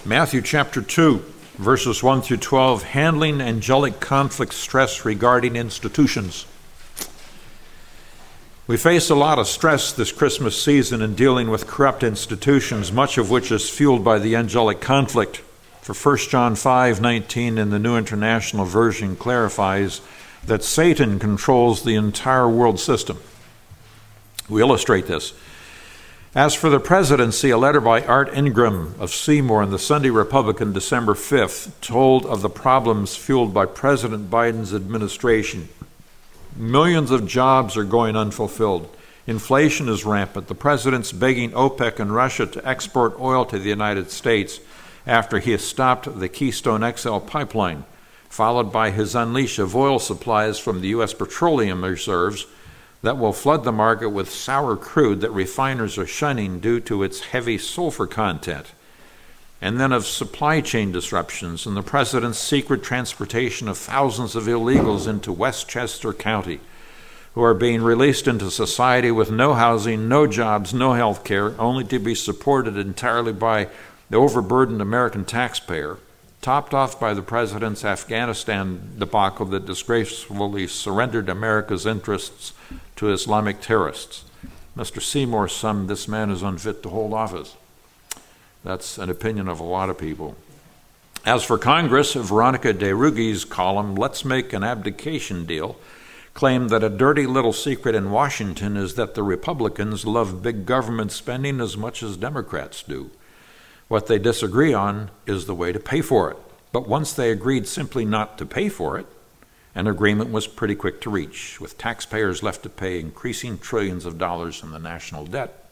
Matthew chapter 2, verses 1 through 12, handling angelic conflict stress regarding institutions. We face a lot of stress this Christmas season in dealing with corrupt institutions, much of which is fueled by the angelic conflict. For 1 John 5:19 in the New International Version clarifies that Satan controls the entire world system. We illustrate this. As for the presidency, a letter by Art Ingram of Seymour in the Sunday Republican, December 5th, told of the problems fueled by President Biden's administration. Millions of jobs are going unfulfilled. Inflation is rampant. The president's begging OPEC and Russia to export oil to the United States after he has stopped the Keystone XL pipeline, followed by his unleash of oil supplies from the U.S. petroleum reserves that will flood the market with sour crude that refiners are shunning due to its heavy sulfur content. And then of supply chain disruptions and the president's secret transportation of thousands of illegals into Westchester County, who are being released into society with no housing, no jobs, no health care, only to be supported entirely by the overburdened American taxpayer, topped off by the president's Afghanistan debacle that disgracefully surrendered America's interests to Islamic terrorists. Mr. Seymour summed, "This man is unfit to hold office." That's an opinion of a lot of people. As for Congress, Veronica DeRugi's column, "Let's Make an Abdication Deal," claimed that a dirty little secret in Washington is that the Republicans love big government spending as much as Democrats do. What they disagree on is the way to pay for it. But once they agreed simply not to pay for it, an agreement was pretty quick to reach, with taxpayers left to pay increasing trillions of dollars in the national debt.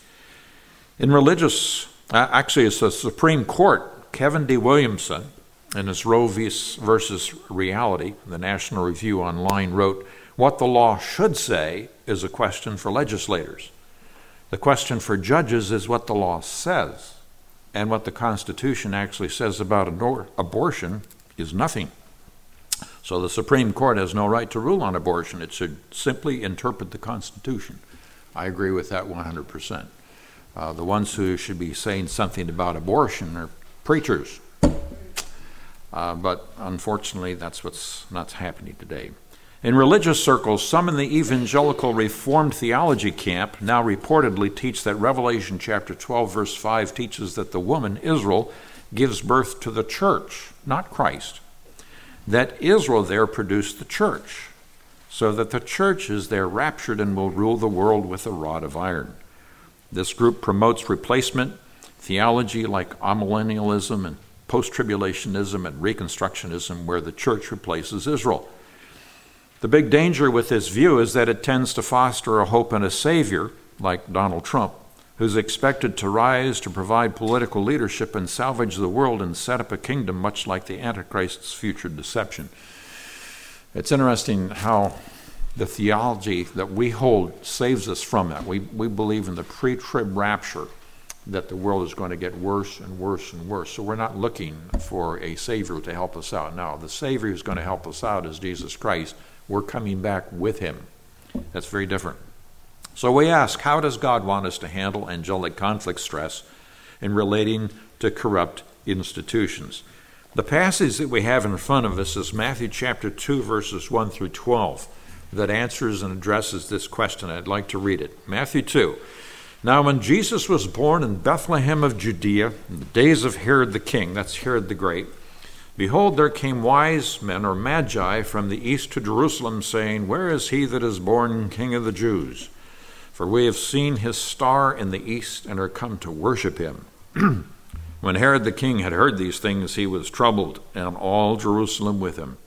In religious, it's the Supreme Court, Kevin D. Williamson, in his Roe versus Reality, the National Review Online, wrote, "What the law should say is a question for legislators. The question for judges is what the law says. And what the Constitution actually says about abortion is nothing. So the Supreme Court has no right to rule on abortion. It should simply interpret the Constitution." I agree with that 100%. The ones who should be saying something about abortion are preachers. But unfortunately, that's what's not happening today. In religious circles, some in the evangelical Reformed theology camp now reportedly teach that Revelation chapter 12, verse 5 teaches that the woman, Israel, gives birth to the church, not Christ. That Israel there produced the church, so that the church is there raptured and will rule the world with a rod of iron. This group promotes replacement theology like amillennialism and post-tribulationism and reconstructionism, where the church replaces Israel. The big danger with this view is that it tends to foster a hope in a savior, like Donald Trump, who's expected to rise to provide political leadership and salvage the world and set up a kingdom much like the Antichrist's future deception. It's interesting how the theology that we hold saves us from that. We believe in the pre-trib rapture, that the world is going to get worse and worse and worse. So we're not looking for a Savior to help us out. No, the Savior who's going to help us out is Jesus Christ. We're coming back with him. That's very different. So we ask, how does God want us to handle angelic conflict stress in relating to corrupt institutions? The passage that we have in front of us is Matthew chapter 2, verses 1 through 12, that answers and addresses this question. I'd like to read it. Matthew 2. "Now when Jesus was born in Bethlehem of Judea, in the days of Herod the king," that's Herod the Great, "behold, there came wise men," or magi, "from the east to Jerusalem, saying, Where is he that is born King of the Jews? For we have seen his star in the east and are come to worship him." When Herod the king had heard these things, he was troubled, and all Jerusalem with him.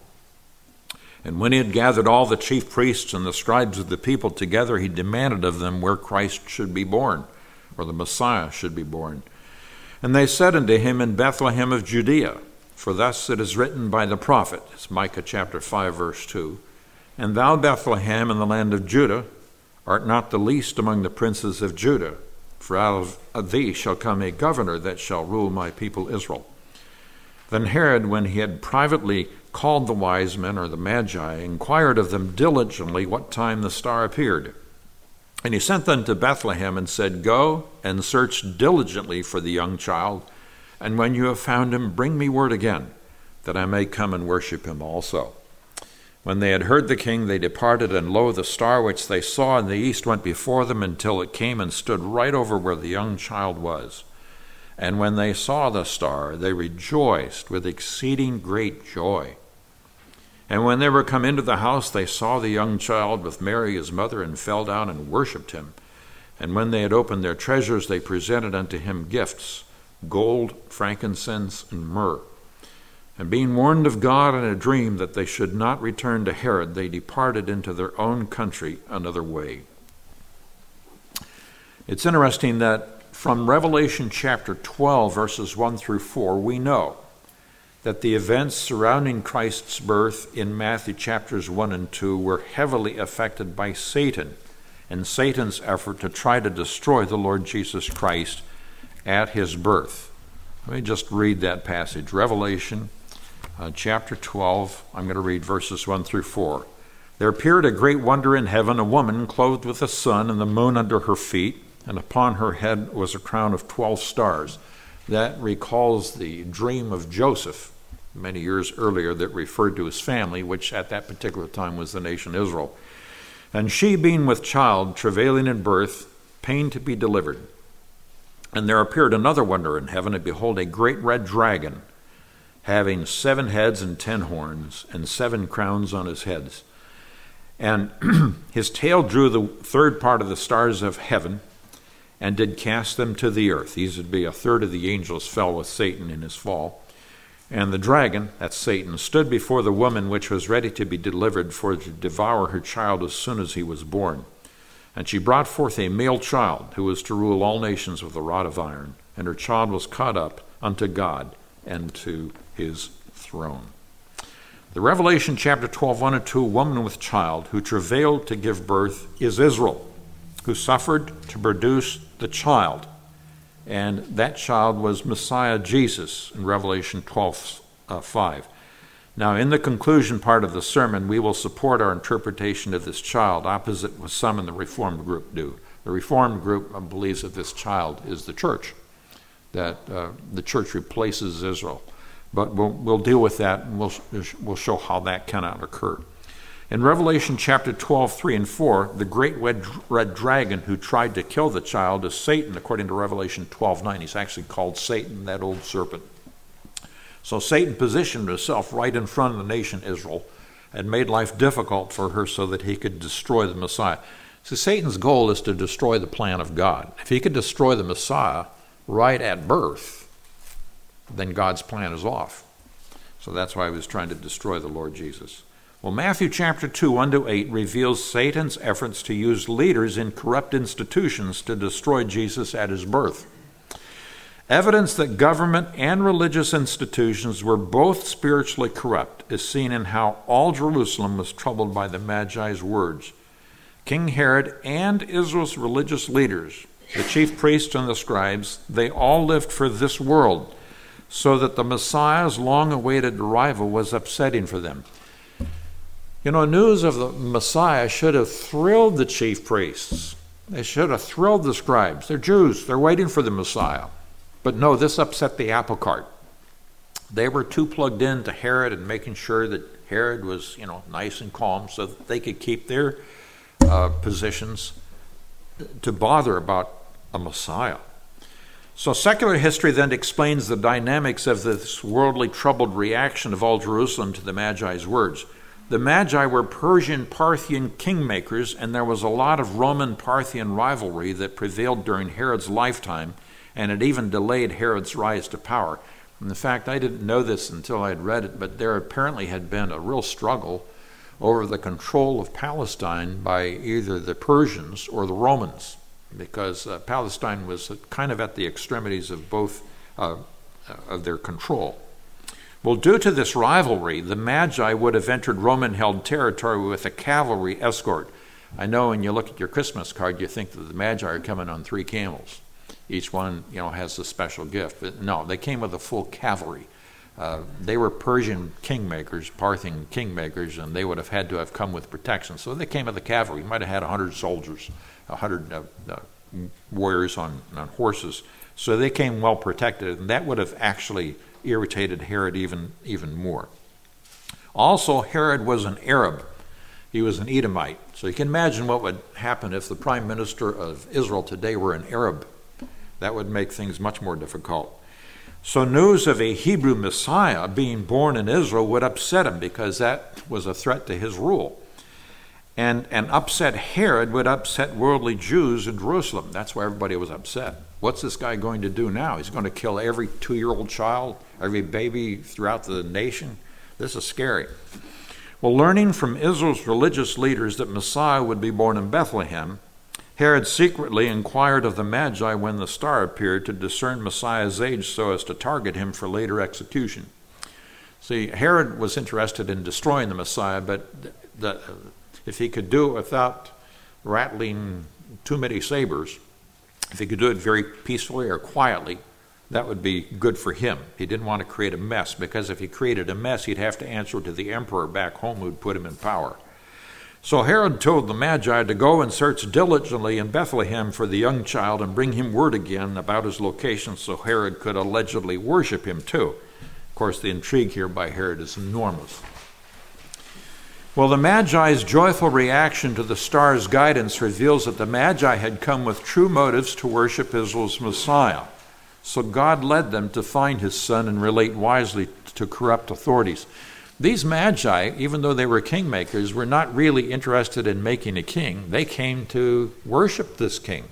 And when he had gathered all the chief priests and the scribes of the people together, he demanded of them where Christ should be born, or the Messiah should be born. And they said unto him, In Bethlehem of Judea, for thus it is written by the prophet, it's Micah chapter 5, verse 2, And thou, Bethlehem, in the land of Judah, art not the least among the princes of Judah, for out of thee shall come a governor that shall rule my people Israel. Then Herod, when he had privately called the wise men, or the magi, inquired of them diligently what time the star appeared. And he sent them to Bethlehem and said, Go and search diligently for the young child, And when you have found him, bring me word again, that I may come and worship him also." When they had heard the king, they departed, and lo, the star which they saw in the east went before them until it came and stood right over where the young child was. And when they saw the star, they rejoiced with exceeding great joy. And when they were come into the house, they saw the young child with Mary his mother, and fell down and worshipped him. And when they had opened their treasures, they presented unto him gifts, gold, frankincense, and myrrh. And being warned of God in a dream that they should not return to Herod, they departed into their own country another way. It's interesting that from Revelation chapter 12, verses 1 through 4, we know that the events surrounding Christ's birth in Matthew chapters 1 and 2 were heavily affected by Satan and Satan's effort to try to destroy the Lord Jesus Christ at his birth. Let me just read that passage. Revelation chapter 12, I'm going to read verses 1 through 4. "There appeared a great wonder in heaven, a woman clothed with the sun and the moon under her feet, and upon her head was a crown of 12 stars. That recalls the dream of Joseph many years earlier that referred to his family, which at that particular time was the nation Israel. "And she, being with child, travailing in birth, pained to be delivered. And there appeared another wonder in heaven, and behold, a great red dragon, having 7 heads and 10 horns, and 7 crowns on his heads. And his tail drew the third part of the stars of heaven, and did cast them to the earth." These would be a third of the angels fell with Satan in his fall. "And the dragon," that's Satan, "stood before the woman which was ready to be delivered, for to devour her child as soon as he was born. And she brought forth a male child, who was to rule all nations with a rod of iron. And her child was caught up unto God and to his throne." The Revelation chapter 12, 1 and 2, woman with child who travailed to give birth is Israel, who suffered to produce the child. And that child was Messiah Jesus in Revelation 12, 5. Now, in the conclusion part of the sermon, we will support our interpretation of this child, opposite what some in the Reformed group do. The Reformed group believes that this child is the church, that the church replaces Israel. But we'll deal with that, and we'll show how that cannot occur. In Revelation chapter 12, 3 and 4, the great red dragon who tried to kill the child is Satan, according to Revelation 12, 9. He's actually called Satan, that old serpent. So Satan positioned himself right in front of the nation Israel and made life difficult for her so that he could destroy the Messiah. So Satan's goal is to destroy the plan of God. If he could destroy the Messiah right at birth, then God's plan is off. So that's why he was trying to destroy the Lord Jesus. Well, Matthew chapter 2, 1 to 8 reveals Satan's efforts to use leaders in corrupt institutions to destroy Jesus at his birth. Evidence that government and religious institutions were both spiritually corrupt is seen in how all Jerusalem was troubled by the Magi's words. King Herod and Israel's religious leaders, the chief priests and the scribes, they all lived for this world, so that the Messiah's long-awaited arrival was upsetting for them. You know, news of the Messiah should have thrilled the chief priests. They should have thrilled the scribes. They're Jews. They're waiting for the Messiah. But no, this upset the apple cart. They were too plugged in to Herod and making sure that Herod was, nice and calm so that they could keep their positions to bother about a Messiah. So secular history then explains the dynamics of this worldly troubled reaction of all Jerusalem to the Magi's words. The Magi were Persian Parthian kingmakers, and there was a lot of Roman-Parthian rivalry that prevailed during Herod's lifetime, and it even delayed Herod's rise to power. In fact, I didn't know this until I had read it, but there apparently had been a real struggle over the control of Palestine by either the Persians or the Romans, because Palestine was kind of at the extremities of both of their control. Well, due to this rivalry, the Magi would have entered Roman-held territory with a cavalry escort. I know when you look at your Christmas card, you think that the Magi are coming on 3 camels. Each one, has a special gift. But no, they came with a full cavalry. They were Persian kingmakers, Parthian kingmakers, and they would have had to have come with protection. So they came with a cavalry. Might have had 100 soldiers, 100 warriors on horses So they came well protected, and that would have actually irritated Herod even more. Also, Herod was an Arab. He was an Edomite. So you can imagine what would happen if the prime minister of Israel today were an Arab. That would make things much more difficult. So news of a Hebrew Messiah being born in Israel would upset him, because that was a threat to his rule. And upset Herod would upset worldly Jews in Jerusalem. That's why everybody was upset. What's this guy going to do now? He's going to kill every 2-year-old child, every baby throughout the nation? This is scary. Well, learning from Israel's religious leaders that Messiah would be born in Bethlehem, Herod secretly inquired of the Magi when the star appeared to discern Messiah's age so as to target him for later execution. See, Herod was interested in destroying the Messiah, but if he could do it without rattling too many sabers, if he could do it very peacefully or quietly, that would be good for him. He didn't want to create a mess, because if he created a mess, he'd have to answer to the emperor back home who'd put him in power. So Herod told the Magi to go and search diligently in Bethlehem for the young child and bring him word again about his location so Herod could allegedly worship him too. Of course, the intrigue here by Herod is enormous. Well, the Magi's joyful reaction to the star's guidance reveals that the Magi had come with true motives to worship Israel's Messiah. So God led them to find his son and relate wisely to corrupt authorities. These Magi, even though they were kingmakers, were not really interested in making a king. They came to worship this king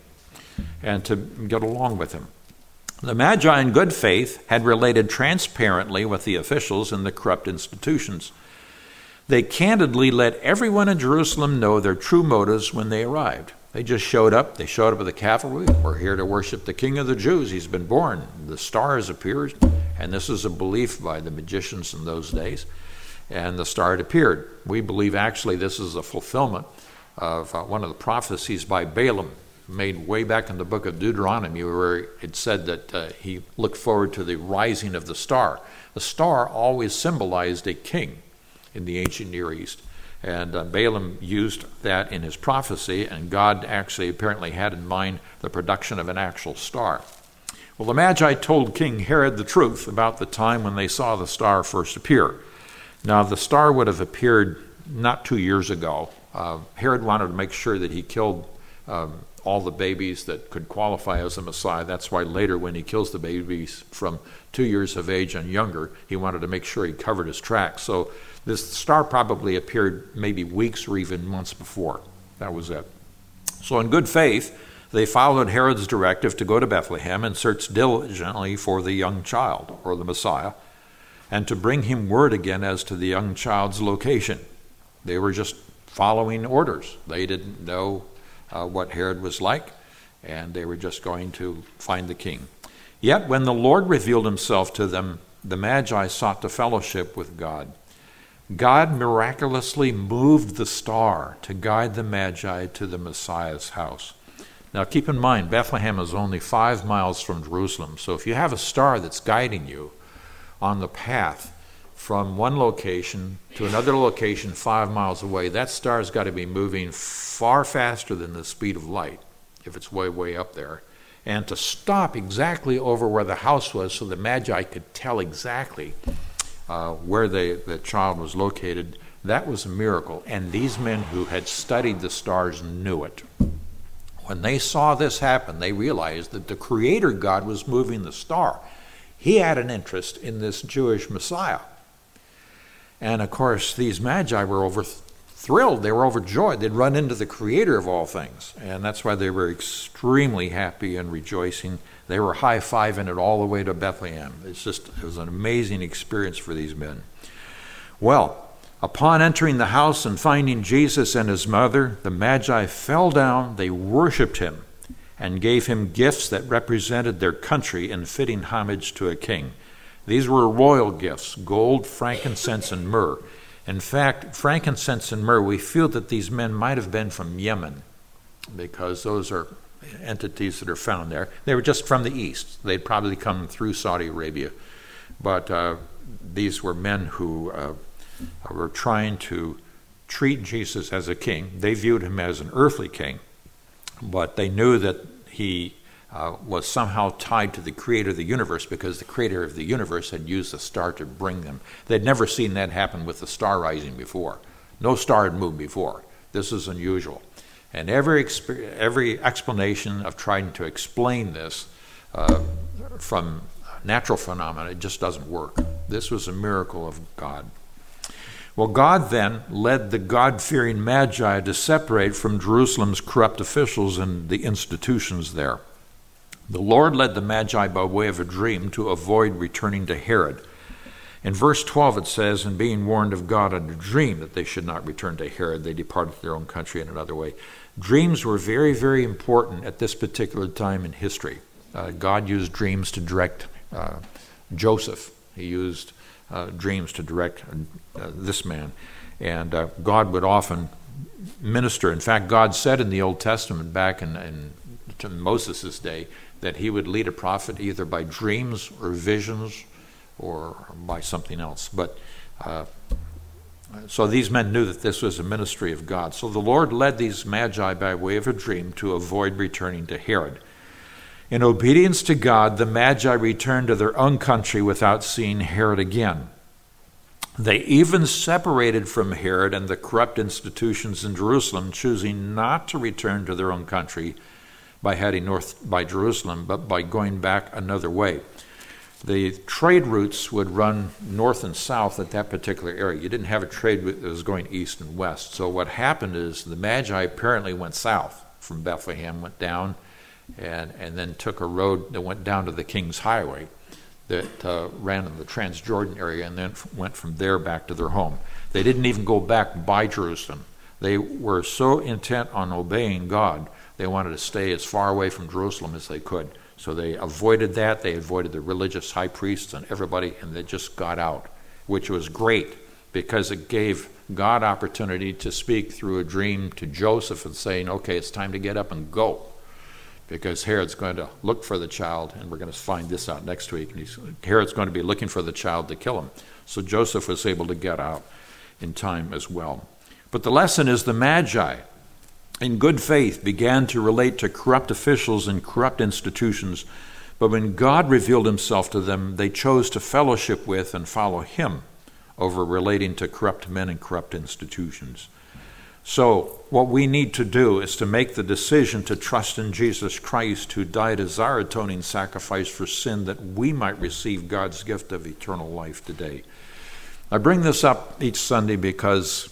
and to get along with him. The Magi, in good faith, had related transparently with the officials in the corrupt institutions. They candidly let everyone in Jerusalem know their true motives when they arrived. They just showed up. They showed up with the cavalry. We're here to worship the King of the Jews. He's been born. The star has appeared, and this is a belief by the magicians in those days. And the star had appeared. We believe actually this is a fulfillment of one of the prophecies by Balaam, made way back in the book of Deuteronomy, where it said that he looked forward to the rising of the star. The star always symbolized a king in the ancient Near East. And Balaam used that in his prophecy, and God actually apparently had in mind the production of an actual star. Well, the Magi told King Herod the truth about the time when they saw the star first appear. Now, the star would have appeared not 2 years ago. Herod wanted to make sure that he killed all the babies that could qualify as a Messiah. That's why later, when he kills the babies from 2 years of age and younger, he wanted to make sure he covered his tracks. So this star probably appeared maybe weeks or even months before. That was it. So in good faith, they followed Herod's directive to go to Bethlehem and search diligently for the young child, or the Messiah, and to bring him word again as to the young child's location. They were just following orders. They didn't know what Herod was like, and they were just going to find the king. Yet when the Lord revealed himself to them, the Magi sought to fellowship with God. God miraculously moved the star to guide the Magi to the Messiah's house. Now keep in mind, Bethlehem is only 5 miles from Jerusalem, so if you have a star that's guiding you on the path from one location to another location 5 miles away, that star's got to be moving far faster than the speed of light, if it's way, way up there. And to stop exactly over where the house was so the Magi could tell exactly where the child was located, that was a miracle. And these men who had studied the stars knew it. When they saw this happen, they realized that the Creator God was moving the star. He had an interest in this Jewish Messiah. And of course, these Magi were thrilled. They were overjoyed. They'd run into the Creator of all things. And that's why they were extremely happy and rejoicing. They were high-fiving it all the way to Bethlehem. It was an amazing experience for these men. Well, upon entering the house and finding Jesus and his mother, the Magi fell down, they worshipped him, and gave him gifts that represented their country in fitting homage to a king. These were royal gifts: gold, frankincense, and myrrh. In fact, frankincense and myrrh, we feel that these men might have been from Yemen, because those are entities that are found there. They were just from the east. They'd probably come through Saudi Arabia. But these were men who were trying to treat Jesus as a king. They viewed him as an earthly king, but they knew that he was somehow tied to the creator of the universe, because the creator of the universe had used the star to bring them. They'd never seen that happen with the star rising before. No star had moved before. This is unusual. And every explanation of trying to explain this from natural phenomena, it just doesn't work. This was a miracle of God. Well, God then led the God-fearing Magi to separate from Jerusalem's corrupt officials and the institutions there. The Lord led the Magi by way of a dream to avoid returning to Herod. In verse 12 it says, "And being warned of God in a dream that they should not return to Herod, they departed to their own country in another way." Dreams were very, very important at this particular time in history. God used dreams to direct Joseph. He used dreams to direct this man. And God would often minister. In fact, God said in the Old Testament back in Moses' day that he would lead a prophet either by dreams or visions or by something else. But so these men knew that this was a ministry of God. So the Lord led these Magi by way of a dream to avoid returning to Herod. In obedience to God, the Magi returned to their own country without seeing Herod again. They even separated from Herod and the corrupt institutions in Jerusalem, choosing not to return to their own country by heading north by Jerusalem, but by going back another way. The trade routes would run north and south at that particular area. You didn't have a trade route that was going east and west. So what happened is the Magi apparently went south from Bethlehem, went down, and then took a road that went down to the King's Highway that ran in the Transjordan area, and then went from there back to their home. They didn't even go back by Jerusalem. They were so intent on obeying God, they wanted to stay as far away from Jerusalem as they could. So they avoided that. They avoided the religious high priests and everybody, and they just got out, which was great because it gave God opportunity to speak through a dream to Joseph and saying, okay, it's time to get up and go, because Herod's going to look for the child, and we're going to find this out next week. And Herod's going to be looking for the child to kill him. So Joseph was able to get out in time as well. But the lesson is the Magi, in good faith, began to relate to corrupt officials and corrupt institutions, but when God revealed himself to them, they chose to fellowship with and follow him over relating to corrupt men and corrupt institutions. So what we need to do is to make the decision to trust in Jesus Christ, who died as our atoning sacrifice for sin, that we might receive God's gift of eternal life today. I bring this up each Sunday because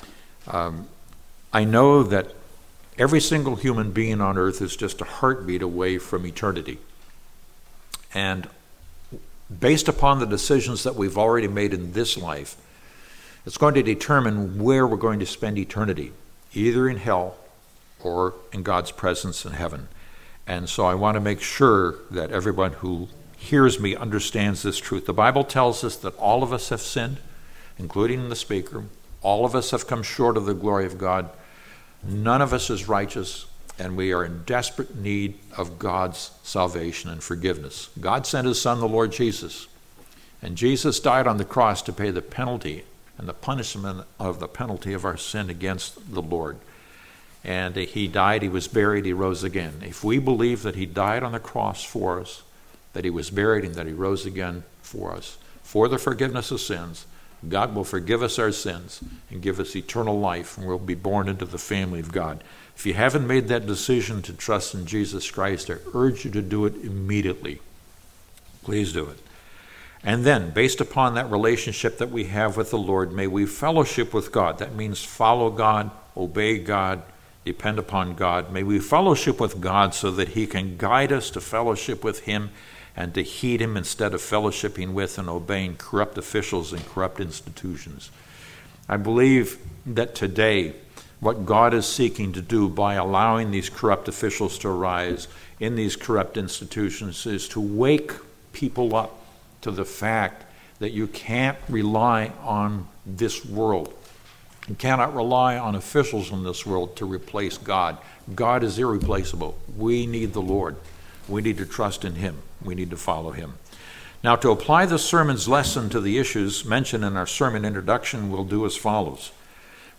I know that every single human being on earth is just a heartbeat away from eternity. And based upon the decisions that we've already made in this life, it's going to determine where we're going to spend eternity, either in hell or in God's presence in heaven. And so I want to make sure that everyone who hears me understands this truth. The Bible tells us that all of us have sinned, including the speaker. All of us have come short of the glory of God. None of us is righteous, and we are in desperate need of God's salvation and forgiveness. God sent his Son, the Lord Jesus, and Jesus died on the cross to pay the penalty and the punishment of the penalty of our sin against the Lord. And he died, he was buried, he rose again. If we believe that he died on the cross for us, that he was buried, and that he rose again for us, for the forgiveness of sins, God will forgive us our sins and give us eternal life, and we'll be born into the family of God. If you haven't made that decision to trust in Jesus Christ, I urge you to do it immediately. Please do it. And then, based upon that relationship that we have with the Lord, may we fellowship with God. That means follow God, obey God, depend upon God. May we fellowship with God so that he can guide us to fellowship with him and to heed him instead of fellowshipping with and obeying corrupt officials and corrupt institutions. I believe that today, what God is seeking to do by allowing these corrupt officials to arise in these corrupt institutions is to wake people up to the fact that you can't rely on this world. You cannot rely on officials in this world to replace God. God is irreplaceable. We need the Lord. We need to trust in him. We need to follow him. Now, to apply the sermon's lesson to the issues mentioned in our sermon introduction, we'll do as follows.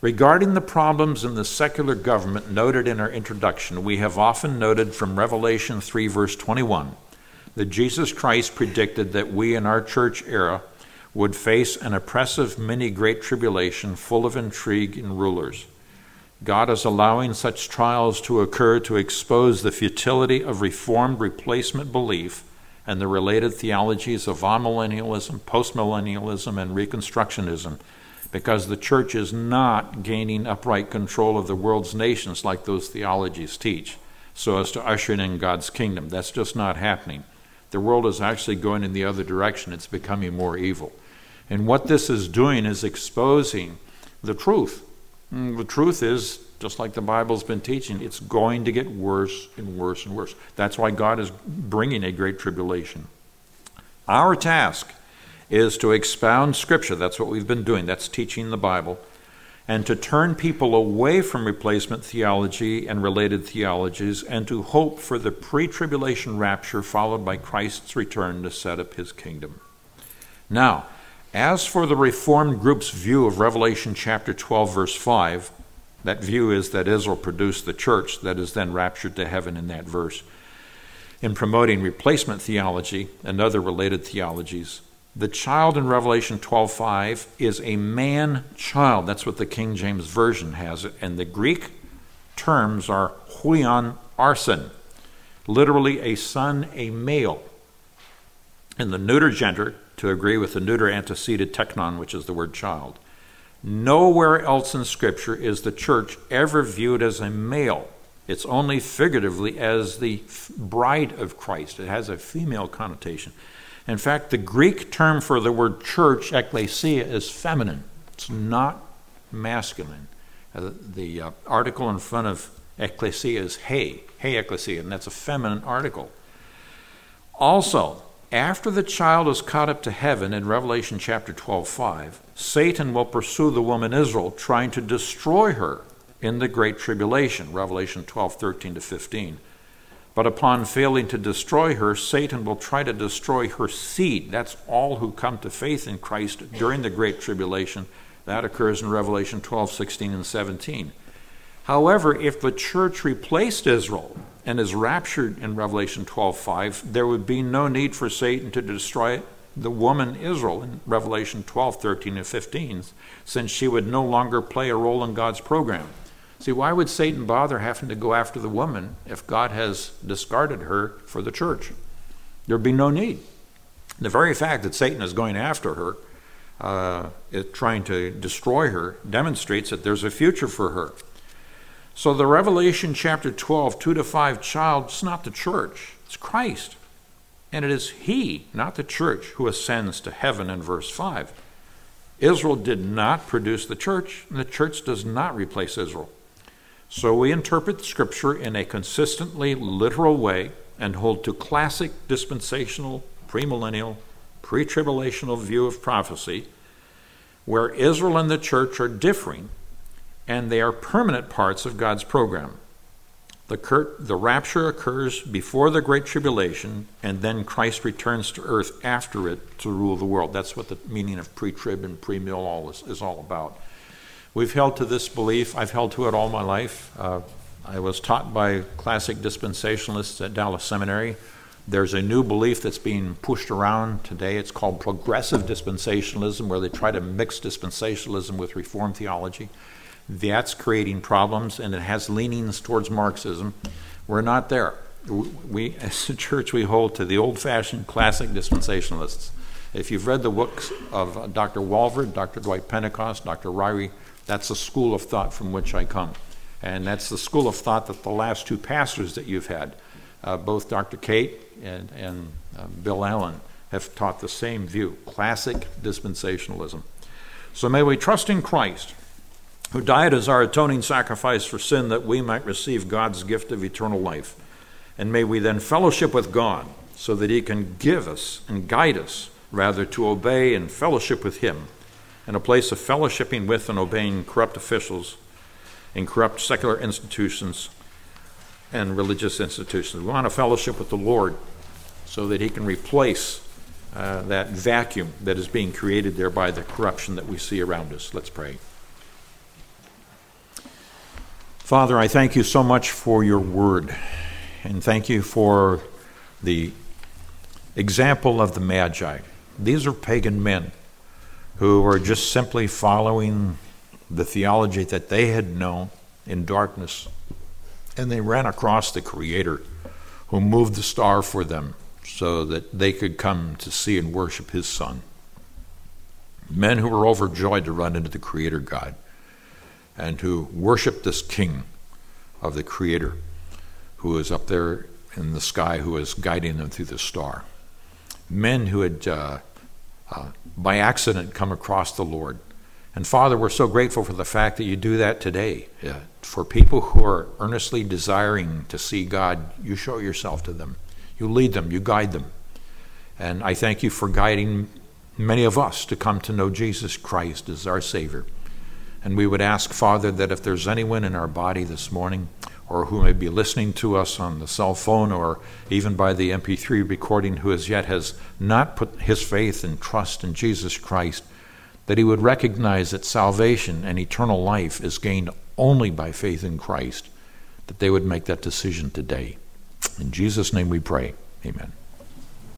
Regarding the problems in the secular government noted in our introduction, we have often noted from Revelation 3, verse 21, that Jesus Christ predicted that we in our church era would face an oppressive mini-great tribulation full of intrigue and rulers. God is allowing such trials to occur to expose the futility of Reformed replacement belief and the related theologies of amillennialism, postmillennialism, and Reconstructionism, because the church is not gaining upright control of the world's nations like those theologies teach, so as to usher in God's kingdom. That's just not happening. The world is actually going in the other direction. It's becoming more evil. And what this is doing is exposing the truth. The truth is, just like the Bible's been teaching, it's going to get worse and worse and worse. That's why God is bringing a great tribulation. Our task is to expound Scripture. That's what we've been doing. That's teaching the Bible. And to turn people away from replacement theology and related theologies and to hope for the pre-tribulation rapture followed by Christ's return to set up his kingdom. Now, as for the Reformed group's view of Revelation chapter 12, verse 5, that view is that Israel produced the church that is then raptured to heaven in that verse. In promoting replacement theology and other related theologies, the child in Revelation 12:5 is a man-child. That's what the King James Version has it. And the Greek terms are huion arson, literally a son, a male. In the neuter gender, to agree with the neuter antecedent teknon, which is the word child, nowhere else in Scripture is the church ever viewed as a male. It's only figuratively as the bride of Christ. It has a female connotation. In fact, the Greek term for the word church, ekklesia, is feminine. It's not masculine. The article in front of ekklesia is he ekklesia, and that's a feminine article. Also, after the child is caught up to heaven in Revelation chapter 12:5, Satan will pursue the woman Israel, trying to destroy her in the Great Tribulation, Revelation 12:13-15. But upon failing to destroy her, Satan will try to destroy her seed. That's all who come to faith in Christ during the Great Tribulation. That occurs in Revelation 12:16-17. However, if the church replaced Israel and is raptured in Revelation 12:5, there would be no need for Satan to destroy the woman Israel in Revelation 12:13-15, since she would no longer play a role in God's program. See, why would Satan bother having to go after the woman if God has discarded her for the church? There'd be no need. The very fact that Satan is going after her, trying to destroy her, demonstrates that there's a future for her. So the Revelation chapter 12, 2-5 child is not the church, it's Christ. And it is he, not the church, who ascends to heaven in verse 5. Israel did not produce the church, and the church does not replace Israel. So we interpret the Scripture in a consistently literal way and hold to classic dispensational, premillennial, pre-tribulational view of prophecy, where Israel and the church are differing, and they are permanent parts of God's program. The rapture occurs before the Great Tribulation, and then Christ returns to earth after it to rule the world. That's what the meaning of pre-trib and pre-mill is all about. We've held to this belief. I've held to it all my life. I was taught by classic dispensationalists at Dallas Seminary. There's a new belief that's being pushed around today. It's called progressive dispensationalism, where they try to mix dispensationalism with Reformed theology. That's creating problems, and it has leanings towards Marxism. We're not there. We, as a church, we hold to the old-fashioned classic dispensationalists. If you've read the books of Dr. Walvoord, Dr. Dwight Pentecost, Dr. Ryrie, that's the school of thought from which I come. And that's the school of thought that the last two pastors that you've had, both Dr. Kate and Bill Allen, have taught the same view, classic dispensationalism. So may we trust in Christ, who died as our atoning sacrifice for sin, that we might receive God's gift of eternal life. And may we then fellowship with God, so that he can give us and guide us, rather, to obey and fellowship with him, in a place of fellowshipping with and obeying corrupt officials in corrupt secular institutions and religious institutions. We want to fellowship with the Lord so that he can replace that vacuum that is being created there by the corruption that we see around us. Let's pray. Father, I thank you so much for your word, and thank you for the example of the Magi. These are pagan men who were just simply following the theology that they had known in darkness, and they ran across the Creator who moved the star for them so that they could come to see and worship his Son. Men who were overjoyed to run into the Creator God and who worshiped this King of the Creator who is up there in the sky, who is guiding them through the star. Men who had by accident come across the Lord. And Father, we're so grateful for the fact that you do that today. For people who are earnestly desiring to see God, you show yourself to them. You lead them, you guide them. And I thank you for guiding many of us to come to know Jesus Christ as our Savior. And we would ask, Father, that if there's anyone in our body this morning, or who may be listening to us on the cell phone or even by the MP3 recording, who as yet has not put his faith and trust in Jesus Christ, that he would recognize that salvation and eternal life is gained only by faith in Christ, that they would make that decision today. In Jesus' name we pray. Amen.